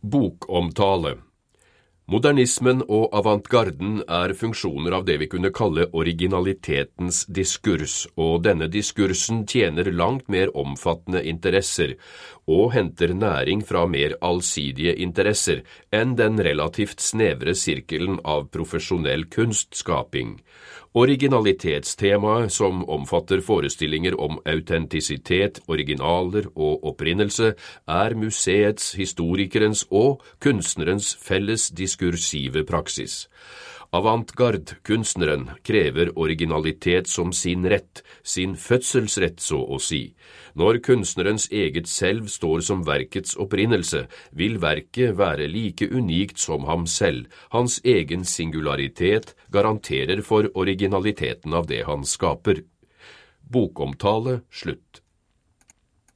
Bokomtale. Modernismen og avantgarden er funksjoner av det vi kunne kalle originalitetens diskurs, og denne diskursen tjener langt mer omfattende interesser og henter næring fra mer allsidige interesser enn den relativt snevre sirkelen av profesjonell kunstskaping. Originalitetstemaet, som omfatter forestillinger om autentisitet, originaler og opprinnelse, er museets, historikerens og kunstnerens felles diskursive praksis. Avantgarde-kunstneren krever originalitet som sin rett, sin fødselsrett så å si. Når kunstnerens eget selv står som verkets opprinnelse, vil verket være like unikt som ham selv. Hans egen singularitet garanterer for originaliteten av det han skaper. Bokomtale slutt.